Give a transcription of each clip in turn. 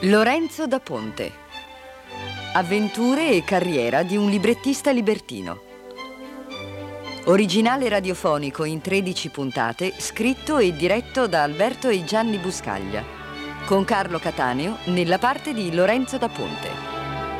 Lorenzo da Ponte. Avventure e carriera di un librettista libertino. Originale radiofonico in 13 puntate, scritto e diretto da Alberto e Gianni Buscaglia, con Carlo Cataneo nella parte di Lorenzo da Ponte.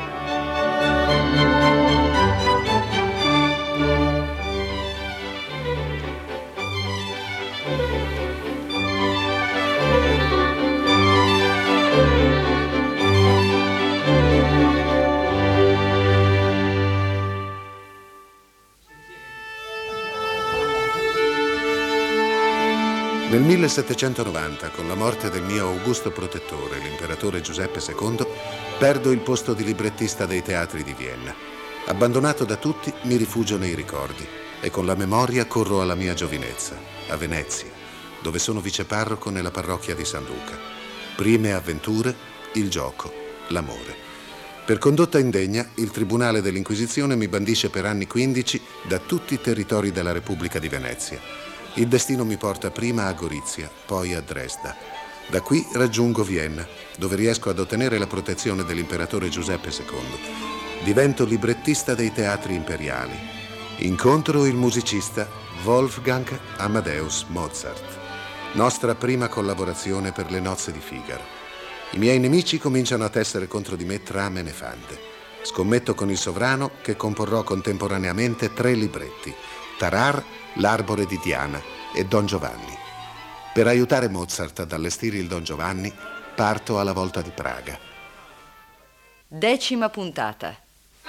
Nel 1790, con la morte del mio augusto protettore, l'imperatore Giuseppe II, perdo il posto di librettista dei teatri di Vienna. Abbandonato da tutti, mi rifugio nei ricordi e con la memoria corro alla mia giovinezza, a Venezia, dove sono viceparroco nella parrocchia di San Luca. Prime avventure, il gioco, l'amore. Per condotta indegna, il Tribunale dell'Inquisizione mi bandisce per anni 15 da tutti i territori della Repubblica di Venezia. Il destino mi porta prima a Gorizia, poi a Dresda. Da qui raggiungo Vienna, dove riesco ad ottenere la protezione dell'imperatore Giuseppe II. Divento librettista dei teatri imperiali. Incontro il musicista Wolfgang Amadeus Mozart. Nostra prima collaborazione per le nozze di Figaro. I miei nemici cominciano a tessere contro di me trame nefande. Scommetto con il sovrano che comporrò contemporaneamente 3 libretti: Tarare, L'arbore di Diana e Don Giovanni. Per aiutare Mozart ad allestire il Don Giovanni, parto alla volta di Praga. 10ª puntata.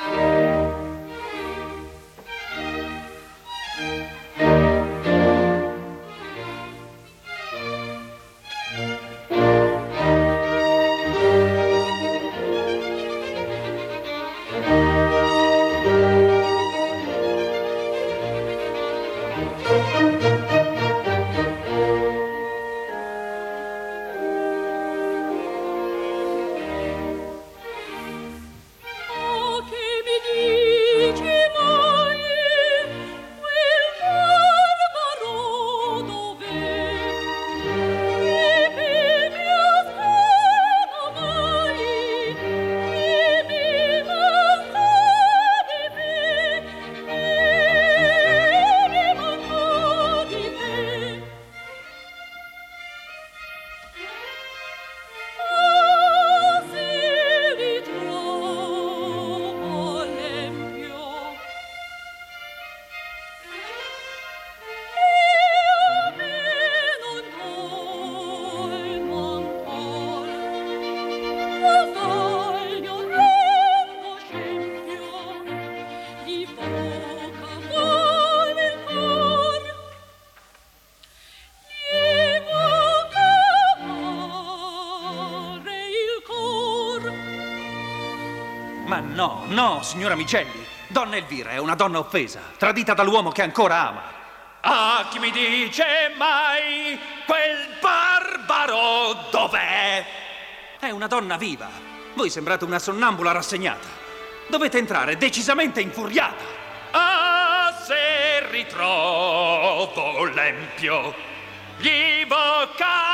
No, signora Micelli, donna Elvira è una donna offesa, tradita dall'uomo che ancora ama. Ah, chi mi dice mai quel barbaro dov'è? È una donna viva. Voi sembrate una sonnambula rassegnata. Dovete entrare decisamente infuriata. Ah, se ritrovo l'empio, gli vo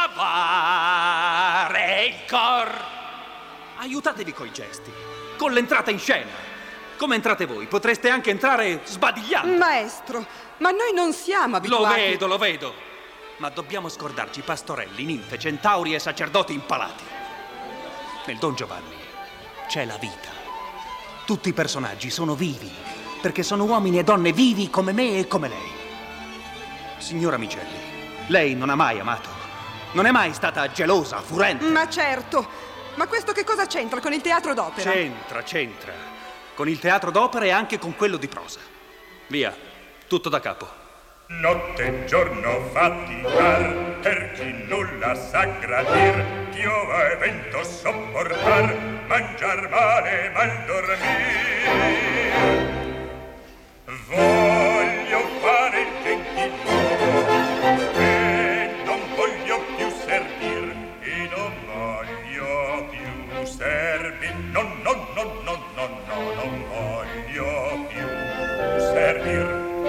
cavare il cor. Aiutatevi coi gesti, con l'entrata in scena. Come entrate voi, potreste anche entrare sbadigliando. Maestro, ma noi non siamo abituati. Lo vedo. Ma dobbiamo scordarci pastorelli, ninfe, centauri e sacerdoti impalati. Nel Don Giovanni c'è la vita. Tutti i personaggi sono vivi, perché sono uomini e donne vivi come me e come lei. Signora Micelli, lei non ha mai amato? Non è mai stata gelosa, furente? Ma certo. Ma questo che cosa c'entra con il teatro d'opera? C'entra. Con il teatro d'opera e anche con quello di prosa. Via, tutto da capo. Notte e giorno faticar, per chi nulla sa gradir, piova e vento sopportar, mangiar male, mal dormir. Voglio fare il gentiluomo e non voglio più servir, e non voglio più servir, non voglio più servir.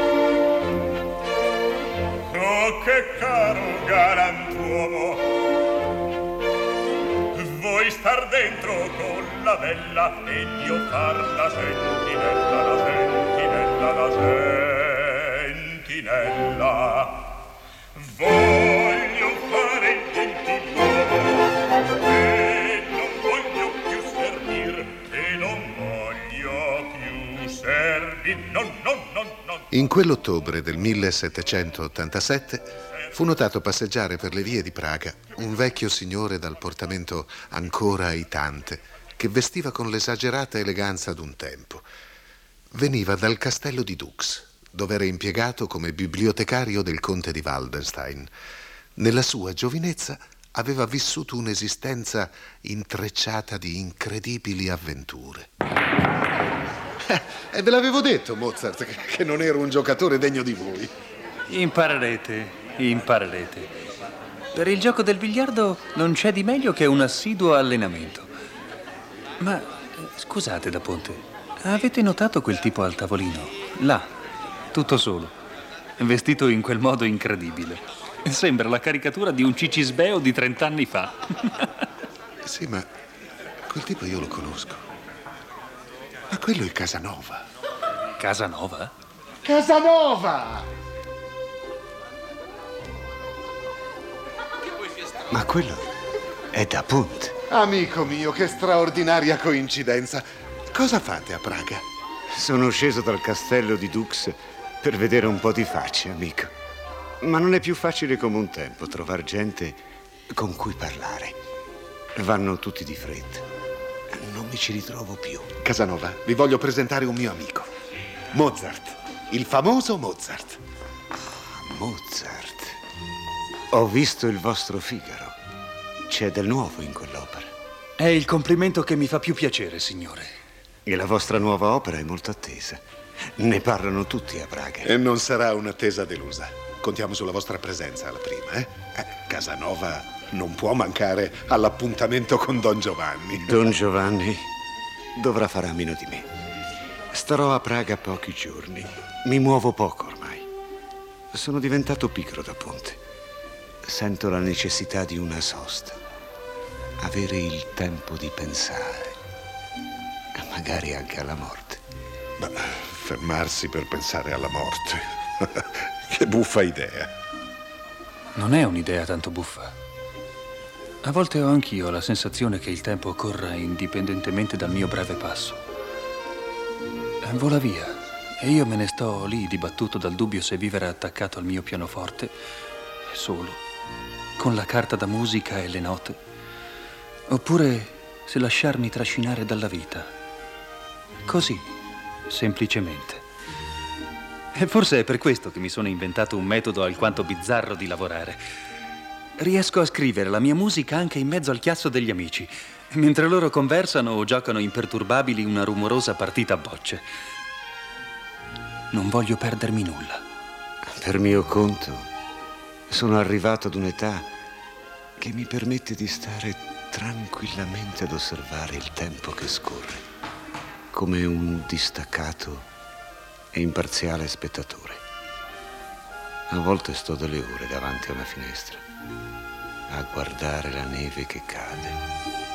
Oh, che caro galantuomo, voi star dentro con la bella ed io far la sentinella, la sentinella, la sentinella. Voglio fare il gentiluomo e non voglio più servir, e non voglio più servir, no. In quell'ottobre del 1787 fu notato passeggiare per le vie di Praga un vecchio signore dal portamento ancora aitante, che vestiva con l'esagerata eleganza d'un tempo. Veniva dal castello di Dux, dove era impiegato come bibliotecario del conte di Waldenstein. Nella sua giovinezza aveva vissuto un'esistenza intrecciata di incredibili avventure. E ve l'avevo detto, Mozart, che non ero un giocatore degno di voi. Imparerete. Per il gioco del biliardo non c'è di meglio che un assiduo allenamento. Ma scusate, da Ponte, avete notato quel tipo al tavolino? Là, tutto solo, vestito in quel modo incredibile. Sembra la caricatura di un cicisbeo di 30 anni fa. Sì, ma quel tipo io lo conosco. Ma quello è Casanova. Casanova? Casanova! Ma quello è da Ponte. Amico mio, che straordinaria coincidenza. Cosa fate a Praga? Sono sceso dal castello di Dux per vedere un po' di facce, amico. Ma non è più facile come un tempo trovar gente con cui parlare. Vanno tutti di fretta. Non mi ci ritrovo più. Casanova, vi voglio presentare un mio amico. Mozart, il famoso Mozart. Mozart. Ho visto il vostro Figaro. C'è del nuovo in quell'opera. È il complimento che mi fa più piacere, signore. E la vostra nuova opera è molto attesa. Ne parlano tutti a Praga. E non sarà un'attesa delusa. Contiamo sulla vostra presenza alla prima, eh? Casanova non può mancare all'appuntamento con Don Giovanni. Don Giovanni dovrà fare a meno di me. Starò a Praga pochi giorni. Mi muovo poco ormai. Sono diventato pigro da Ponte. Sento la necessità di una sosta. Avere il tempo di pensare. Magari anche alla morte. Ma fermarsi per pensare alla morte. Che buffa idea. Non è un'idea tanto buffa. A volte ho anch'io la sensazione che il tempo corra indipendentemente dal mio breve passo. Vola via e io me ne sto lì dibattuto dal dubbio se vivere attaccato al mio pianoforte, solo, con la carta da musica e le note, oppure se lasciarmi trascinare dalla vita. Così, semplicemente. E forse è per questo che mi sono inventato un metodo alquanto bizzarro di lavorare. Riesco a scrivere la mia musica anche in mezzo al chiasso degli amici, mentre loro conversano o giocano imperturbabili una rumorosa partita a bocce. Non voglio perdermi nulla. Per mio conto, sono arrivato ad un'età che mi permette di stare tranquillamente ad osservare il tempo che scorre, come un distaccato e imparziale spettatore. A volte sto delle ore davanti a una finestra a guardare la neve che cade.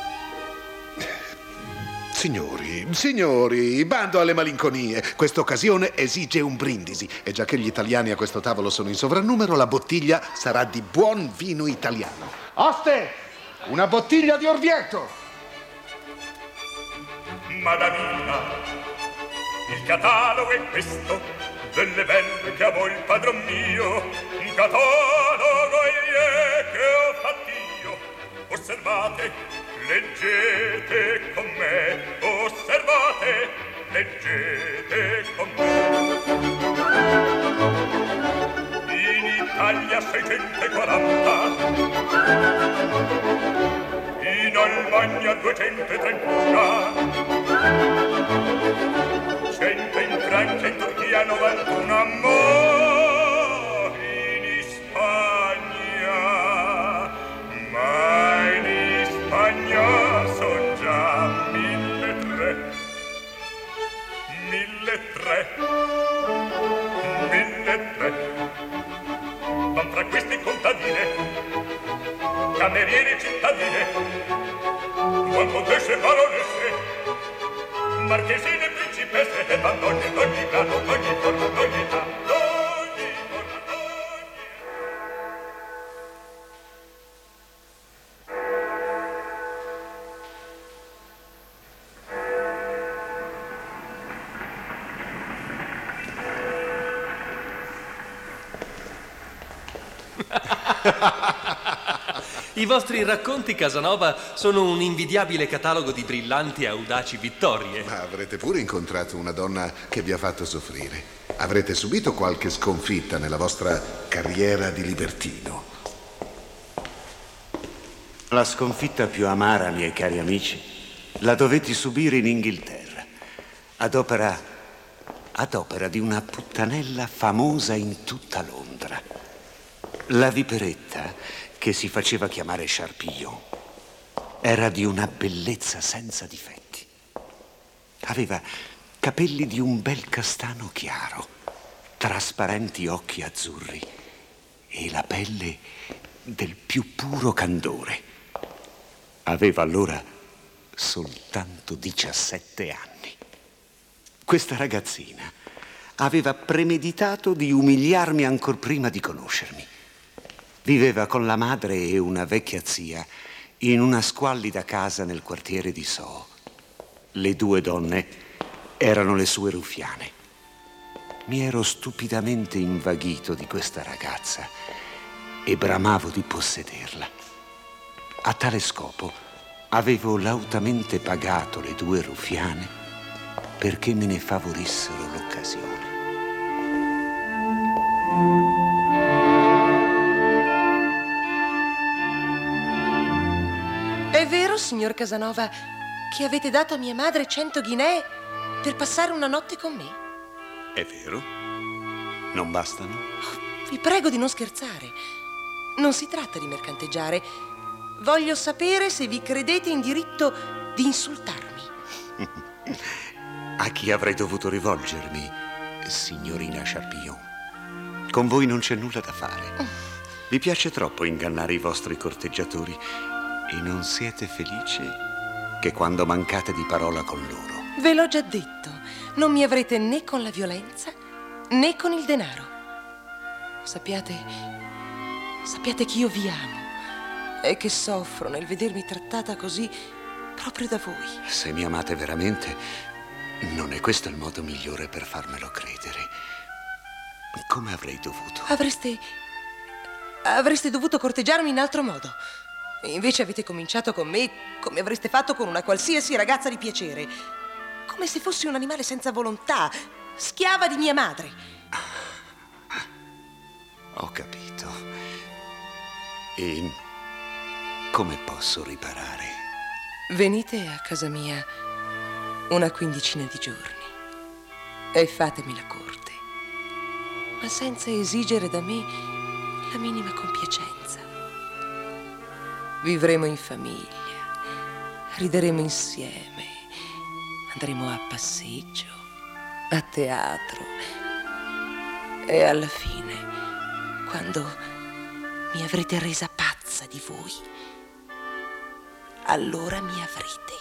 Signori, bando alle malinconie. Questa occasione esige un brindisi. E già che gli italiani a questo tavolo sono in sovrannumero, la bottiglia sarà di buon vino italiano. Oste, una bottiglia di Orvieto. Madamina, il catalogo è questo, delle belle che amo il padron mio. Un catalogo che ho fatto io. Osservate, leggete con me, osservate, leggete con me. In Italia 640, in Almagna 231, 100 in Francia, in Turchia 91, in Spagna, ma in Spagna son già 1.300. 1.300. Ma fra questi contadine, camerieri cittadine, Qual contesse baronesse, marchesine, principesse e donne d'ogni grado, d'ogni forma, d'ogni età, d'ogni forma, d'ogni I vostri racconti, Casanova, sono un invidiabile catalogo di brillanti e audaci vittorie. Ma avrete pure incontrato una donna che vi ha fatto soffrire. Avrete subito qualche sconfitta nella vostra carriera di libertino. La sconfitta più amara, miei cari amici, la dovetti subire in Inghilterra, ad opera di una puttanella famosa in tutta Londra. La viperetta, che si faceva chiamare Charpillon, era di una bellezza senza difetti. Aveva capelli di un bel castano chiaro, trasparenti occhi azzurri e la pelle del più puro candore. Aveva allora soltanto 17 anni. Questa ragazzina aveva premeditato di umiliarmi ancor prima di conoscermi. Viveva con la madre e una vecchia zia in una squallida casa nel quartiere di Soho. Le due donne erano le sue ruffiane. Mi ero stupidamente invaghito di questa ragazza e bramavo di possederla. A tale scopo avevo lautamente pagato le due ruffiane perché me ne favorissero l'occasione. È vero, signor Casanova, che avete dato a mia madre 100 ghinee per passare una notte con me? È vero? Non bastano? Vi prego di non scherzare. Non si tratta di mercanteggiare. Voglio sapere se vi credete in diritto di insultarmi. A chi avrei dovuto rivolgermi, signorina Charpillon? Con voi non c'è nulla da fare. Vi piace troppo ingannare i vostri corteggiatori e non siete felici che quando mancate di parola con loro. Ve l'ho già detto, non mi avrete né con la violenza né con il denaro. Sappiate che io vi amo e che soffro nel vedermi trattata così proprio da voi. Se mi amate veramente, non è questo il modo migliore per farmelo credere. Come avrei dovuto? Avreste dovuto corteggiarmi in altro modo. Invece avete cominciato con me come avreste fatto con una qualsiasi ragazza di piacere. Come se fossi un animale senza volontà, schiava di mia madre. Ho capito. E come posso riparare? Venite a casa mia una quindicina di giorni e fatemi la corte, ma senza esigere da me la minima compiacenza. Vivremo in famiglia, rideremo insieme, andremo a passeggio, a teatro e alla fine, quando mi avrete resa pazza di voi, allora mi avrete,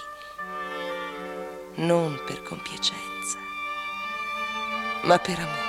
non per compiacenza, ma per amore.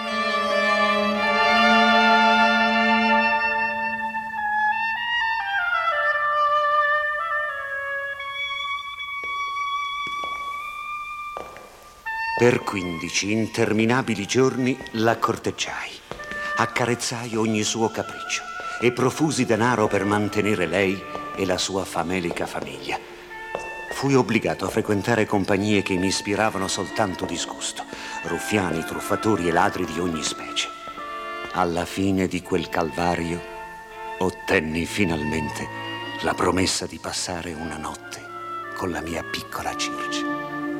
Per 15 interminabili giorni la corteggiai, accarezzai ogni suo capriccio e profusi denaro per mantenere lei e la sua famelica famiglia. Fui obbligato a frequentare compagnie che mi ispiravano soltanto disgusto, ruffiani, truffatori e ladri di ogni specie. Alla fine di quel calvario ottenni finalmente la promessa di passare una notte con la mia piccola Circe.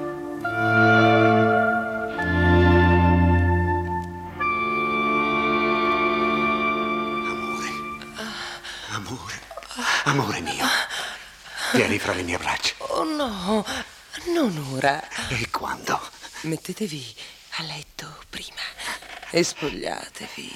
Amore mio, vieni fra le mie braccia. Oh no, non ora. E quando? Mettetevi a letto prima e spogliatevi.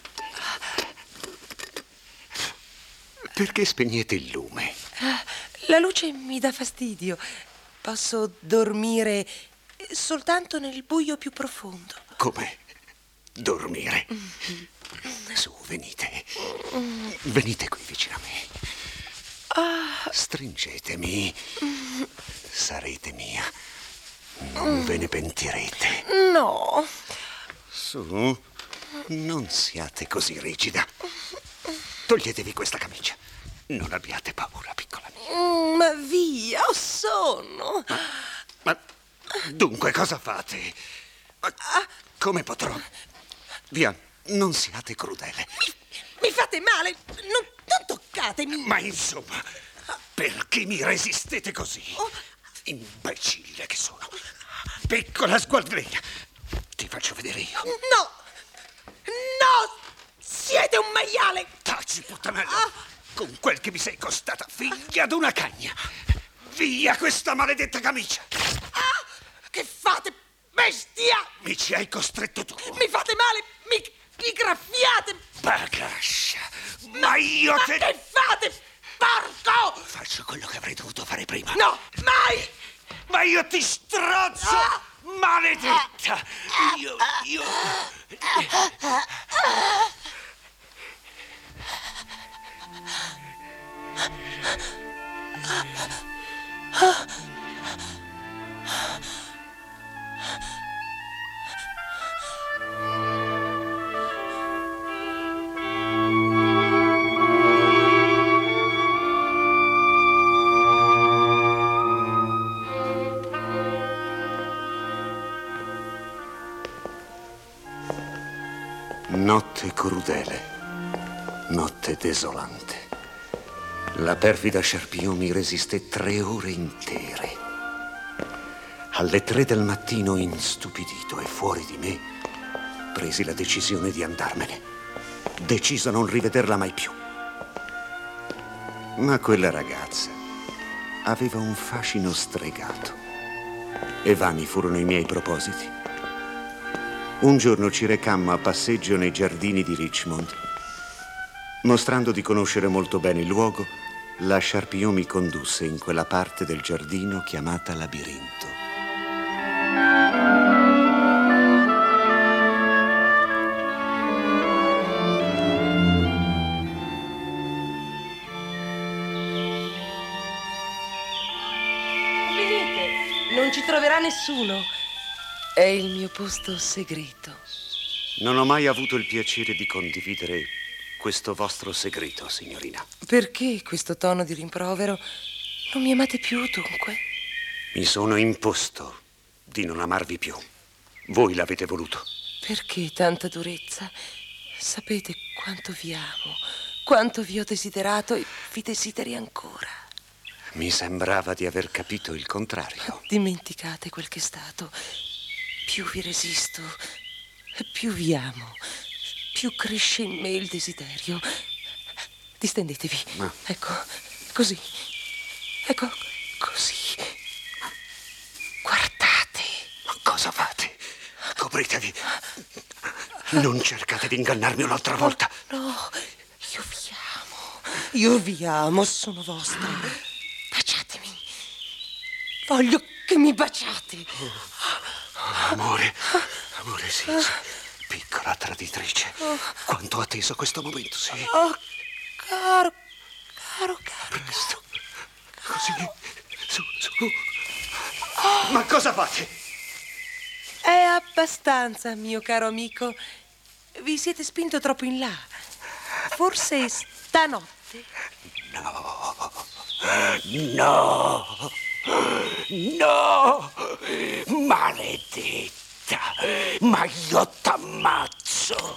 Perché spegnete il lume? La luce mi dà fastidio. Posso dormire soltanto nel buio più profondo. Come? Dormire? Su, venite. Venite qui vicino a me. Stringetemi. Sarete mia. Non ve ne pentirete. No. Su, non siate così rigida. Toglietevi questa camicia. Non abbiate paura, piccola mia. Ma via, ho sonno. Ma dunque cosa fate? Come potrò? Via, non siate crudele. Mi fate male. Non toccatemi. Ma insomma, perché mi resistete così? Imbecille che sono. Piccola sguarderia. Ti faccio vedere io. No! No! Siete un maiale! Taci, puttanella! Con quel che mi sei costata, figlia d'una cagna! Via questa maledetta camicia! Che fate, bestia? Mi ci hai costretto tu! Mi fate male! Mi graffiate! Bagascia! Ma io Ma te... che fate, porco? Faccio quello che avrei dovuto fare prima! No, mai! Ma io ti strozzo! Maledetta! Io... Notte crudele, notte desolante. La perfida Charpillon mi resisté 3 ore intere. Alle 3 del mattino, instupidito e fuori di me, presi la decisione di andarmene. Deciso a non rivederla mai più. Ma quella ragazza aveva un fascino stregato. E vani furono i miei propositi. Un giorno ci recammo a passeggio nei giardini di Richmond. Mostrando di conoscere molto bene il luogo, la Charpillon mi condusse in quella parte del giardino chiamata labirinto. Venite, non ci troverà nessuno. È il mio posto segreto. Non ho mai avuto il piacere di condividere questo vostro segreto, signorina. Perché questo tono di rimprovero? Non mi amate più, dunque? Mi sono imposto di non amarvi più. Voi l'avete voluto. Perché tanta durezza? Sapete quanto vi amo, quanto vi ho desiderato e vi desideri ancora. Mi sembrava di aver capito il contrario. Dimenticate quel che è stato. Più vi resisto, più vi amo, più cresce in me il desiderio. Distendetevi. Ecco, così. Ecco, così. Guardate. Ma cosa fate? Copritevi. Non cercate di ingannarmi un'altra volta. No, io vi amo. Io vi amo, sono vostra. Baciatemi. Voglio che mi baciate. Amore, sì. Piccola traditrice. Quanto ho atteso questo momento, sì. Oh, caro. Presto. Così. Su. Ma cosa fate? È abbastanza, mio caro amico. Vi siete spinto troppo in là. Forse stanotte. No! Maledetta! Ma io t'ammazzo!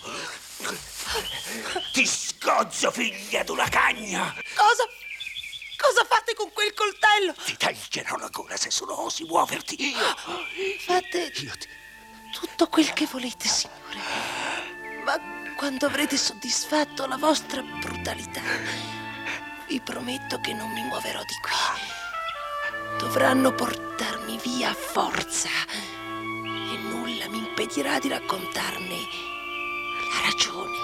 Ti scozzo, figlia d'una cagna! Cosa fate con quel coltello? Ti taglierò la gola se solo osi muoverti. Fate tutto quel che volete, signore. Ma quando avrete soddisfatto la vostra brutalità, vi prometto che non mi muoverò di qui. Dovranno portarmi via a forza e nulla mi impedirà di raccontarne la ragione.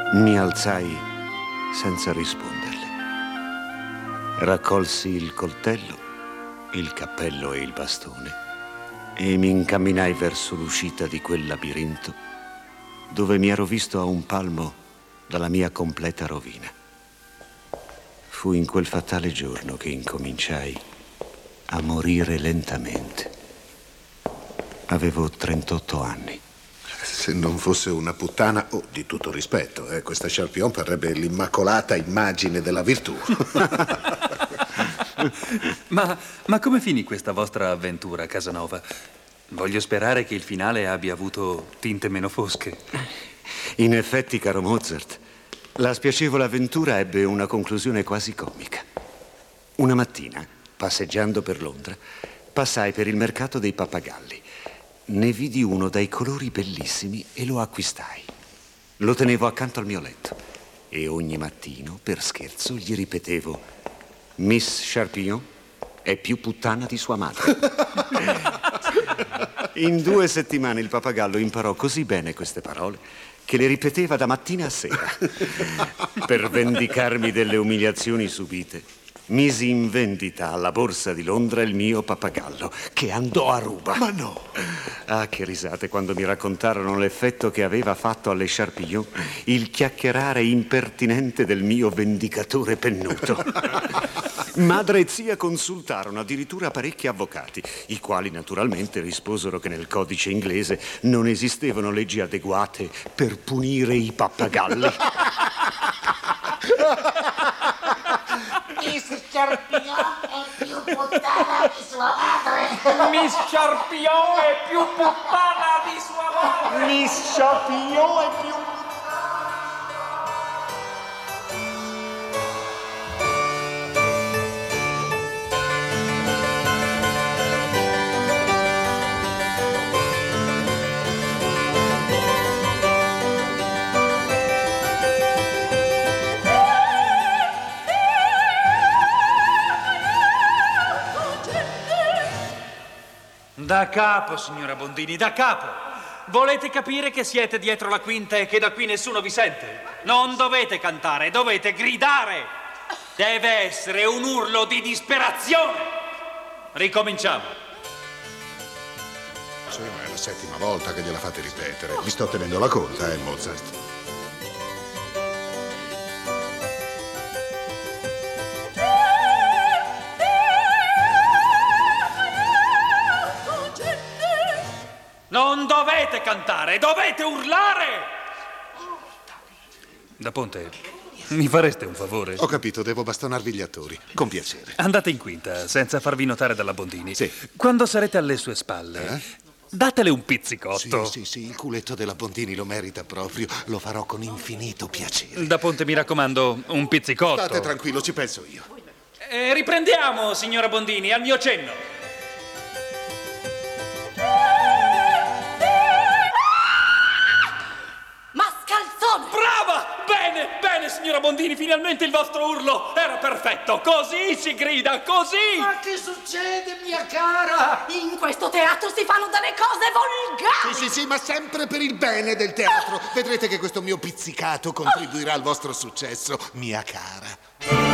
Mi alzai senza risponderle. Raccolsi il coltello, il cappello e il bastone e mi incamminai verso l'uscita di quel labirinto dove mi ero visto a un palmo dalla mia completa rovina. Fu in quel fatale giorno che incominciai a morire lentamente. Avevo 38 anni. Se non fosse una puttana, di tutto rispetto, questa Charpillon parrebbe l'immacolata immagine della virtù. Ma come finì questa vostra avventura, Casanova? Voglio sperare che il finale abbia avuto tinte meno fosche. In effetti, caro Mozart, la spiacevole avventura ebbe una conclusione quasi comica. Una mattina, passeggiando per Londra, passai per il mercato dei pappagalli. Ne vidi uno dai colori bellissimi e lo acquistai. Lo tenevo accanto al mio letto e ogni mattino, per scherzo, gli ripetevo: Miss Charpillon è più puttana di sua madre. In 2 settimane il pappagallo imparò così bene queste parole che le ripeteva da mattina a sera. Per vendicarmi delle umiliazioni subite, misi in vendita alla borsa di Londra il mio pappagallo, che andò a ruba. Ma no! Ah, che risate quando mi raccontarono l'effetto che aveva fatto alle Charpillon il chiacchierare impertinente del mio vendicatore pennuto. Madre e zia consultarono addirittura parecchi avvocati, i quali naturalmente risposero che nel codice inglese non esistevano leggi adeguate per punire i pappagalli. Miss Charpillon è più puttana di sua madre. Miss Charpillon è più puttana di sua madre. Miss Charpillon è più puttana. Da capo, signora Bondini, da capo. Volete capire che siete dietro la quinta e che da qui nessuno vi sente? Non dovete cantare, dovete gridare. Deve essere un urlo di disperazione. Ricominciamo. Sì, ma è la 7ª volta che gliela fate ripetere. Vi sto tenendo la conta, Mozart. Non dovete cantare, dovete urlare! Da Ponte, mi fareste un favore? Ho capito, devo bastonarvi gli attori. Con piacere. Andate in quinta, senza farvi notare dalla Bondini. Sì. Quando sarete alle sue spalle, datele un pizzicotto. Sì, il culetto della Bondini lo merita proprio. Lo farò con infinito piacere. Da Ponte, mi raccomando, un pizzicotto. State tranquillo, ci penso io. Riprendiamo, signora Bondini, al mio cenno. Brava! Bene, signora Bondini, finalmente il vostro urlo era perfetto. Così si grida, così! Ma che succede, mia cara? In questo teatro si fanno delle cose volgari! Sì, ma sempre per il bene del teatro. Vedrete che questo mio pizzicato contribuirà al vostro successo, mia cara.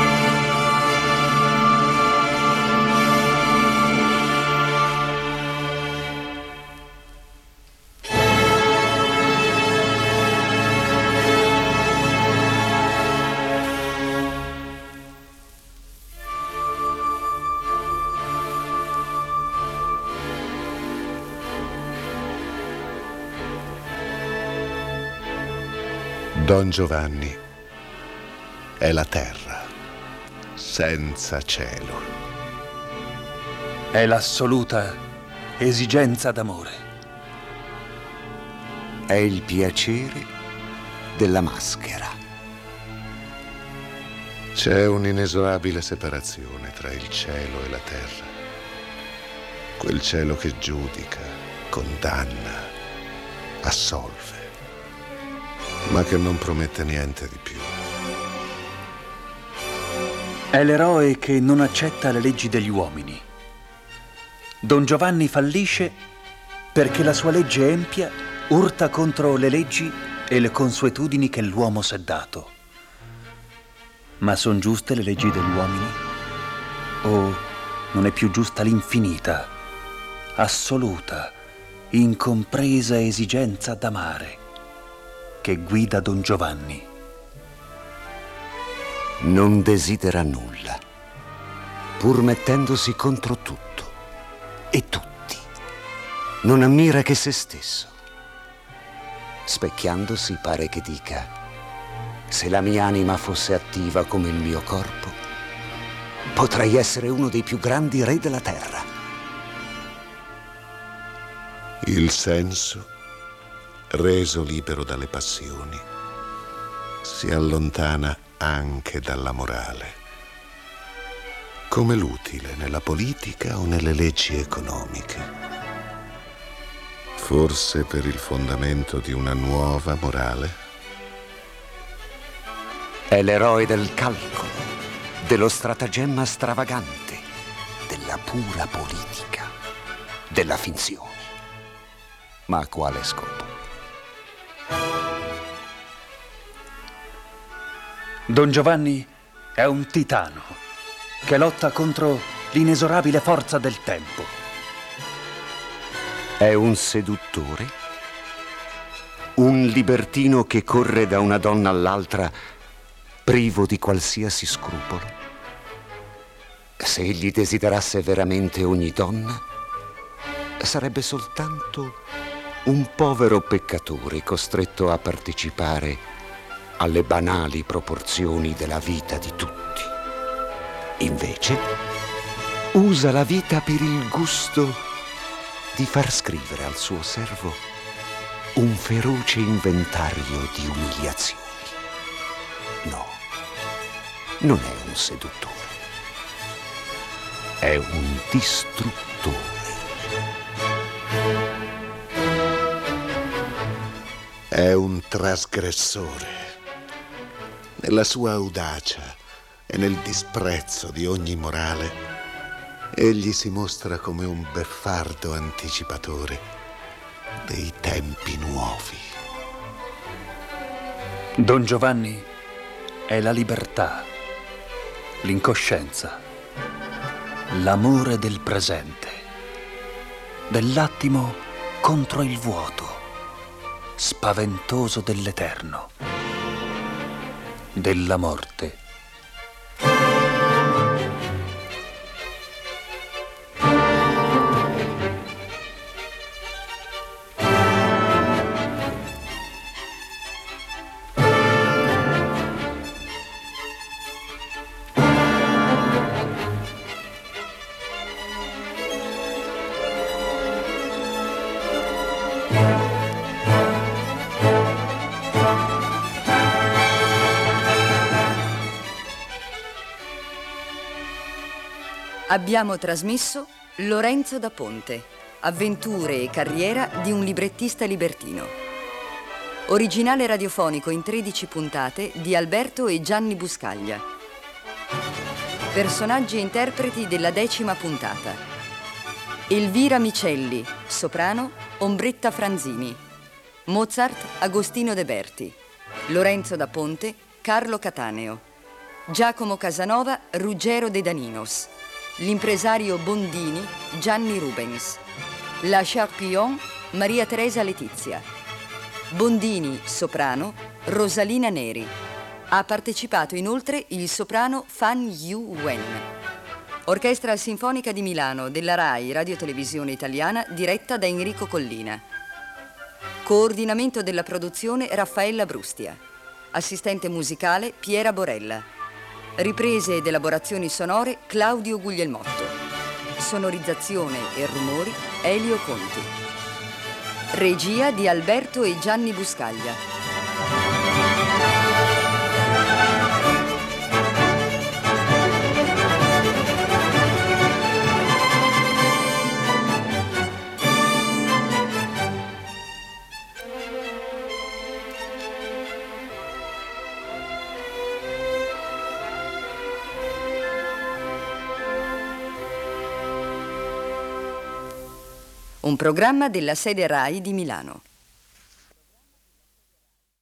Don Giovanni è la terra, senza cielo. È l'assoluta esigenza d'amore. È il piacere della maschera. C'è un'inesorabile separazione tra il cielo e la terra. Quel cielo che giudica, condanna, assolve, ma che non promette niente di più. È l'eroe che non accetta le leggi degli uomini. Don Giovanni fallisce perché la sua legge empia urta contro le leggi e le consuetudini che l'uomo s'è dato. Ma son giuste le leggi degli uomini? O non è più giusta l'infinita, assoluta, incompresa esigenza d'amare che guida Don Giovanni? Non desidera nulla, pur mettendosi contro tutto e tutti. Non ammira che se stesso. Specchiandosi pare che dica: se la mia anima fosse attiva come il mio corpo, potrei essere uno dei più grandi re della terra. Il senso, reso libero dalle passioni, si allontana anche dalla morale, come l'utile nella politica o nelle leggi economiche. Forse per il fondamento di una nuova morale? È l'eroe del calcolo, dello stratagemma stravagante, della pura politica, della finzione. Ma a quale scopo? Don Giovanni è un titano che lotta contro l'inesorabile forza del tempo. È un seduttore? Un libertino che corre da una donna all'altra privo di qualsiasi scrupolo? Se egli desiderasse veramente ogni donna, sarebbe soltanto un povero peccatore costretto a partecipare alle banali proporzioni della vita di tutti. Invece, usa la vita per il gusto di far scrivere al suo servo un feroce inventario di umiliazioni. No, non è un seduttore, è un distruttore. È un trasgressore. Nella sua audacia e nel disprezzo di ogni morale, egli si mostra come un beffardo anticipatore dei tempi nuovi. Don Giovanni è la libertà, l'incoscienza, l'amore del presente, dell'attimo contro il vuoto, spaventoso dell'eterno, della morte. Abbiamo trasmesso Lorenzo da Ponte, avventure e carriera di un librettista libertino. Originale radiofonico in 13 puntate di Alberto e Gianni Buscaglia. Personaggi e interpreti della 10ª puntata: Elvira Micelli, soprano, Ombretta Franzini; Mozart, Agostino De Berti; Lorenzo da Ponte, Carlo Cataneo; Giacomo Casanova, Ruggero De Daninos; l'impresario Bondini, Gianni Rubens; la Charpillon, Maria Teresa Letizia; Bondini, soprano, Rosalina Neri. Ha partecipato inoltre il soprano Fan Yu Wen. Orchestra Sinfonica di Milano della RAI Radio Televisione Italiana, diretta da Enrico Collina. Coordinamento della produzione Raffaella Brustia. Assistente musicale Piera Borella. Riprese ed elaborazioni sonore Claudio Guglielmotto. Sonorizzazione e rumori Elio Conti. Regia di Alberto e Gianni Buscaglia. Un programma della sede RAI di Milano.